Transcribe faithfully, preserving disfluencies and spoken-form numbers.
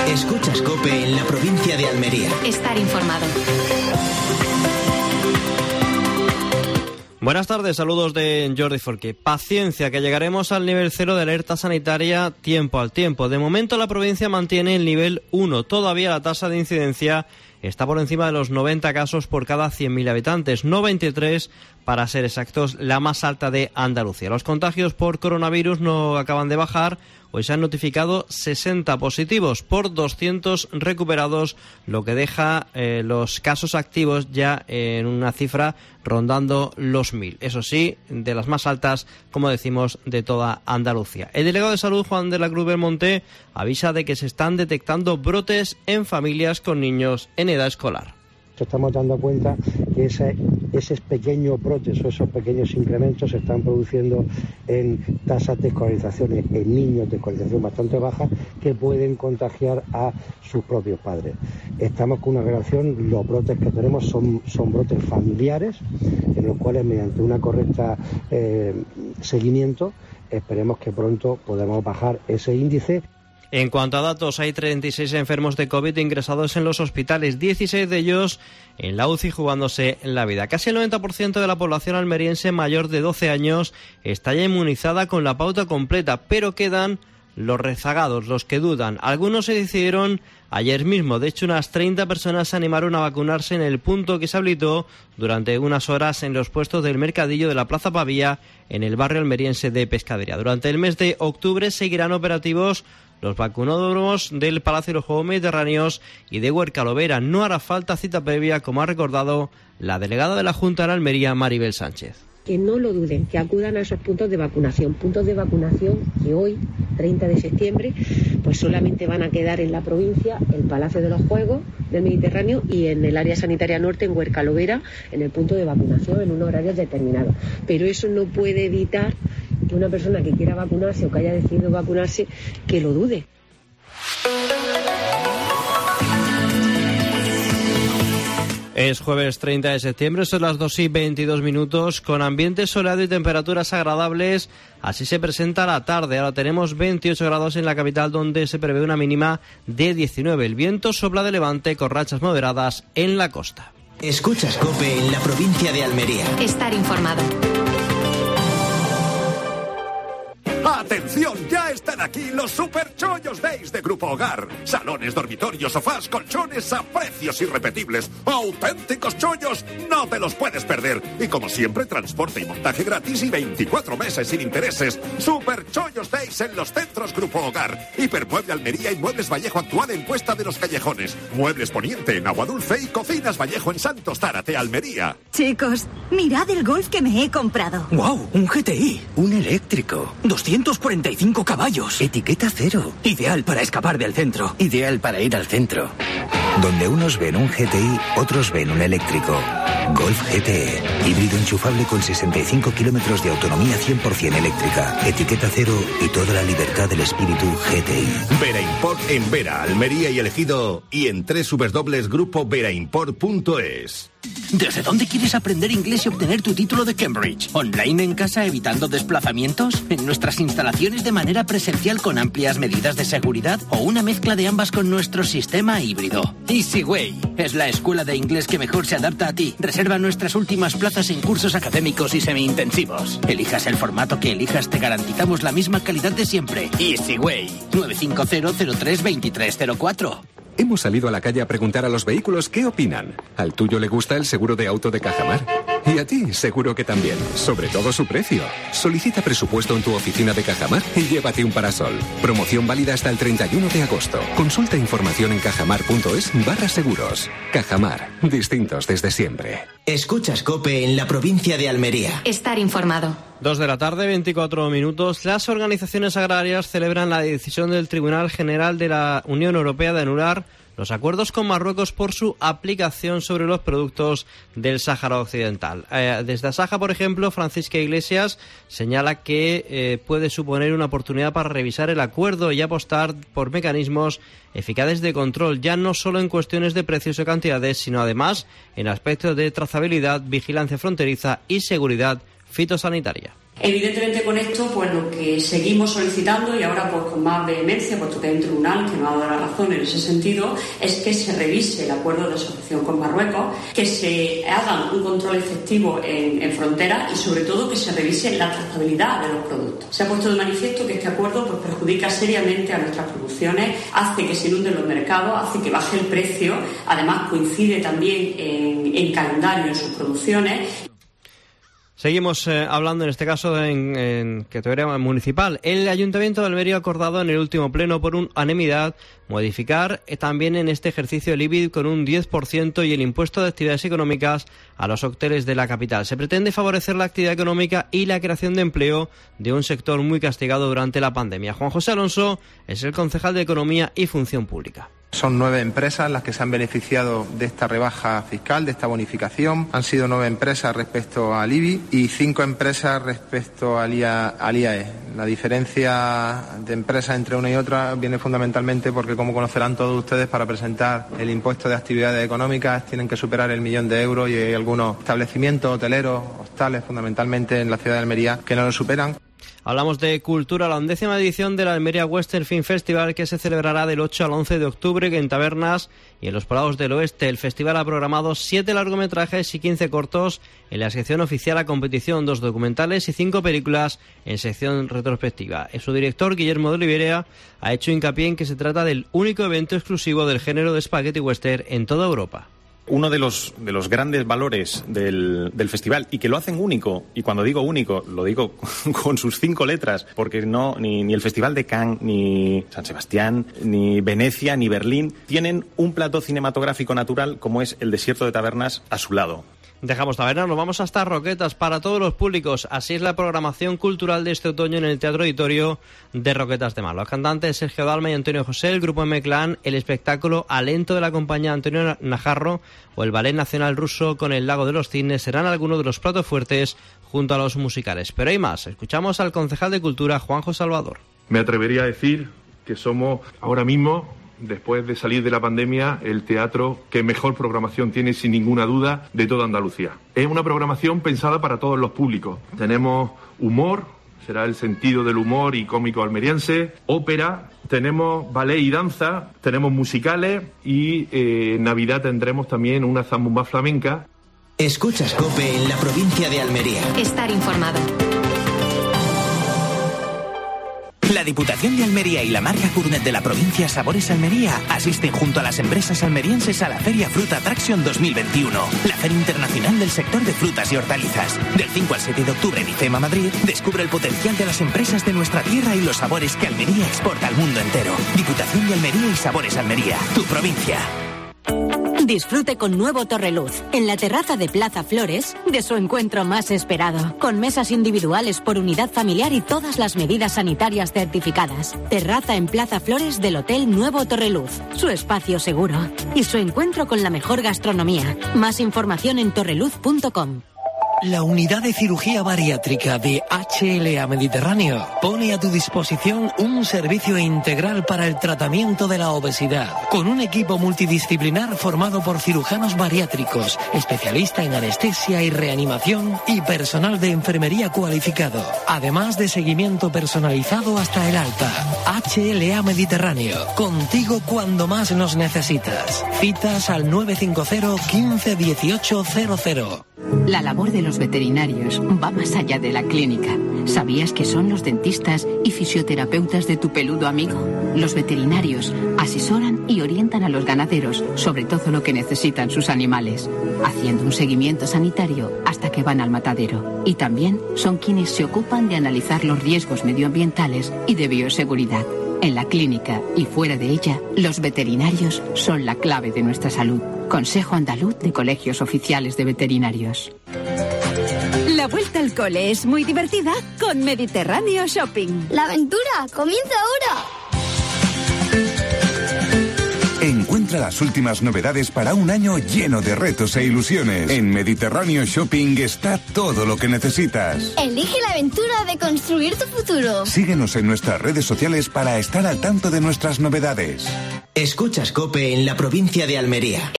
Escuchas COPE en la provincia de Almería. Estar informado. Buenas tardes, saludos de Jordi Forqué. Paciencia, que llegaremos al nivel cero de alerta sanitaria tiempo al tiempo. De momento la provincia mantiene el nivel uno. Todavía la tasa de incidencia está por encima de los noventa casos por cada cien mil habitantes, noventa y tres para ser exactos, la más alta de Andalucía. Los contagios por coronavirus no acaban de bajar. Hoy se han notificado sesenta positivos por doscientos recuperados, lo que deja eh, los casos activos ya en una cifra rondando los mil. Eso sí, de las más altas, como decimos, de toda Andalucía. El delegado de Salud, Juan de la Cruz Belmonte, avisa de que se están detectando brotes en familias con niños en edad escolar. Estamos dando cuenta que ese, esos pequeños brotes o esos pequeños incrementos se están produciendo en tasas de escolarización en niños de escolarización bastante baja que pueden contagiar a sus propios padres. Estamos con una relación, los brotes que tenemos son, son brotes familiares, en los cuales mediante una correcta eh, seguimiento esperemos que pronto podamos bajar ese índice. En cuanto a datos, hay treinta y seis enfermos de COVID ingresados en los hospitales, dieciséis de ellos en la U C I jugándose la vida. Casi el noventa por ciento de la población almeriense mayor de doce años está ya inmunizada con la pauta completa, pero quedan los rezagados, los que dudan. Algunos se decidieron ayer mismo. De hecho, unas treinta personas se animaron a vacunarse en el punto que se habilitó durante unas horas en los puestos del mercadillo de la Plaza Pavía en el barrio almeriense de Pescadería. Durante el mes de octubre seguirán operativos los vacunódromos del Palacio de los Juegos Mediterráneos y de Huercalovera. No hará falta cita previa, como ha recordado la delegada de la Junta en Almería, Maribel Sánchez. Que no lo duden, que acudan a esos puntos de vacunación, puntos de vacunación que hoy, treinta de septiembre, pues solamente van a quedar en la provincia, el Palacio de los Juegos del Mediterráneo y en el área sanitaria norte, en Huercalovera, en el punto de vacunación, en un horario determinado. Pero eso no puede evitar que una persona que quiera vacunarse o que haya decidido vacunarse, que lo dude. Es jueves treinta de septiembre, son las dos y veintidós minutos, con ambiente soleado y temperaturas agradables. Así se presenta la tarde. Ahora tenemos veintiocho grados en la capital, donde se prevé una mínima de diecinueve. El viento sopla de levante con rachas moderadas en la costa. Escuchas COPE en la provincia de Almería. Estar informado. ¡Atención! Ya están aquí los Super Chollos Days de Grupo Hogar. Salones, dormitorios, sofás, colchones a precios irrepetibles. ¡Auténticos chollos! No te los puedes perder. Y como siempre, transporte y montaje gratis y veinticuatro meses sin intereses. Super Chollos Days en los centros Grupo Hogar. Hipermueble Almería y Muebles Vallejo actual en Cuesta de los Callejones. Muebles Poniente en Agua Dulce y Cocinas Vallejo en Santos Zárate, Almería. Chicos, mirad el Golf que me he comprado. ¡Wow! Un G T I. Un eléctrico. doscientos cuarenta y cinco caballos. Etiqueta cero. Ideal para escapar del centro. Ideal para ir al centro. Donde unos ven un G T I, otros ven un eléctrico. Golf G T E. Híbrido enchufable con sesenta y cinco kilómetros de autonomía cien por ciento eléctrica. Etiqueta cero y toda la libertad del espíritu G T I. Vera Import en Vera, Almería y El Ejido. Y en doble u doble u doble u punto grupo vera import punto es. ¿Desde dónde quieres aprender inglés y obtener tu título de Cambridge? ¿Online en casa evitando desplazamientos? ¿En nuestras instalaciones de manera presencial con amplias medidas de seguridad? ¿O una mezcla de ambas con nuestro sistema híbrido? Easyway es la escuela de inglés que mejor se adapta a ti. Reserva nuestras últimas plazas en cursos académicos y semi-intensivos. Elijas el formato que elijas, te garantizamos la misma calidad de siempre. Easyway. nueve cinco cero cero tres dos tres cero cuatro. Hemos salido a la calle a preguntar a los vehículos qué opinan. ¿Al tuyo le gusta el seguro de auto de Cajamar? Y a ti, seguro que también. Sobre todo su precio. Solicita presupuesto en tu oficina de Cajamar y llévate un parasol. Promoción válida hasta el treinta y uno de agosto. Consulta información en cajamar punto es barra seguros. Cajamar. Distintos desde siempre. Escuchas COPE en la provincia de Almería. Estar informado. Dos de la tarde, veinticuatro minutos. Las organizaciones agrarias celebran la decisión del Tribunal General de la Unión Europea de anular los acuerdos con Marruecos por su aplicación sobre los productos del Sáhara Occidental. Eh, desde Asaja, por ejemplo, Francisca Iglesias señala que eh, puede suponer una oportunidad para revisar el acuerdo y apostar por mecanismos eficaces de control, ya no solo en cuestiones de precios o cantidades, sino además en aspectos de trazabilidad, vigilancia fronteriza y seguridad fitosanitaria. Evidentemente con esto pues lo que seguimos solicitando, y ahora pues con más vehemencia, puesto que hay un tribunal que nos ha dado la razón en ese sentido, es que se revise el acuerdo de asociación con Marruecos, que se haga un control efectivo en, en frontera y sobre todo que se revise la trazabilidad de los productos. Se ha puesto de manifiesto que este acuerdo pues perjudica seriamente a nuestras producciones, hace que se inunden los mercados, hace que baje el precio, además coincide también en, en calendario en sus producciones. Seguimos eh, hablando en este caso en, en categoría municipal. El Ayuntamiento de Almería ha acordado en el último pleno por unanimidad modificar eh, también en este ejercicio el I B I con un diez por ciento y el impuesto de actividades económicas a los hoteles de la capital. Se pretende favorecer la actividad económica y la creación de empleo de un sector muy castigado durante la pandemia. Juan José Alonso es el concejal de Economía y Función Pública. Son nueve empresas las que se han beneficiado de esta rebaja fiscal, de esta bonificación. Han sido nueve empresas respecto al I B I y cinco empresas respecto al I A E. La diferencia de empresas entre una y otra viene fundamentalmente porque, como conocerán todos ustedes, para presentar el impuesto de actividades económicas tienen que superar el millón de euros y hay algunos establecimientos hoteleros, hostales, fundamentalmente en la ciudad de Almería, que no lo superan. Hablamos de cultura, la undécima edición del Almería Western Film Festival, que se celebrará del ocho al once de octubre en tabernas y en los Prados del Oeste. El festival ha programado siete largometrajes y quince cortos en la sección oficial a competición, dos documentales y cinco películas en sección retrospectiva. Su director, Guillermo de Oliveira, ha hecho hincapié en que se trata del único evento exclusivo del género de spaghetti western en toda Europa. Uno de los, de los grandes valores del, del festival, y que lo hacen único, y cuando digo único, lo digo con sus cinco letras, porque no ni, ni el Festival de Cannes, ni San Sebastián, ni Venecia, ni Berlín, tienen un plato cinematográfico natural como es el Desierto de Tabernas a su lado. Dejamos tabernas, nos vamos hasta Roquetas para todos los públicos. Así es la programación cultural de este otoño en el Teatro Auditorio de Roquetas de Mar. Los cantantes Sergio Dalma y Antonio José, el grupo M-Clan, el espectáculo Alento de la compañía Antonio Najarro o el Ballet Nacional Ruso con el Lago de los Cisnes serán algunos de los platos fuertes junto a los musicales. Pero hay más. Escuchamos al concejal de Cultura, Juanjo Salvador. Me atrevería a decir que somos ahora mismo, después de salir de la pandemia, el teatro que mejor programación tiene, sin ninguna duda, de toda Andalucía. Es una programación pensada para todos los públicos. Tenemos humor, será el sentido del humor y cómico almeriense, ópera, tenemos ballet y danza, tenemos musicales y eh, en Navidad tendremos también una zambomba flamenca. Escuchas COPE en la provincia de Almería. Estar informado. La Diputación de Almería y la marca Gourmet de la provincia Sabores Almería asisten junto a las empresas almerienses a la Feria Fruta Attraction dos mil veintiuno, la feria internacional del sector de frutas y hortalizas. Del cinco al siete de octubre en IFEMA Madrid, descubre el potencial de las empresas de nuestra tierra y los sabores que Almería exporta al mundo entero. Diputación de Almería y Sabores Almería, tu provincia. Disfrute con nuevo Torreluz, en la terraza de Plaza Flores, de su encuentro más esperado, con mesas individuales por unidad familiar y todas las medidas sanitarias certificadas. Terraza en Plaza Flores del Hotel Nuevo Torreluz, su espacio seguro y su encuentro con la mejor gastronomía. Más información en torreluz punto com. La unidad de cirugía bariátrica de H L A Mediterráneo pone a tu disposición un servicio integral para el tratamiento de la obesidad, con un equipo multidisciplinar formado por cirujanos bariátricos, especialista en anestesia y reanimación y personal de enfermería cualificado, además de seguimiento personalizado hasta el alta. H L A Mediterráneo, contigo cuando más nos necesitas. Citas al nueve cinco cero, quince, dieciocho cero cero. La labor de los veterinarios va más allá de la clínica. ¿Sabías que son los dentistas y fisioterapeutas de tu peludo amigo? Los veterinarios asesoran y orientan a los ganaderos sobre todo lo que necesitan sus animales, haciendo un seguimiento sanitario hasta que van al matadero. Y también son quienes se ocupan de analizar los riesgos medioambientales y de bioseguridad. En la clínica y fuera de ella, los veterinarios son la clave de nuestra salud. Consejo Andaluz de Colegios Oficiales de Veterinarios. La vuelta al cole es muy divertida con Mediterráneo Shopping. ¡La aventura comienza ahora! Encuentra las últimas novedades para un año lleno de retos e ilusiones. En Mediterráneo Shopping está todo lo que necesitas. Elige la aventura de construir tu futuro. Síguenos en nuestras redes sociales para estar al tanto de nuestras novedades. Escuchas COPE en la provincia de Almería.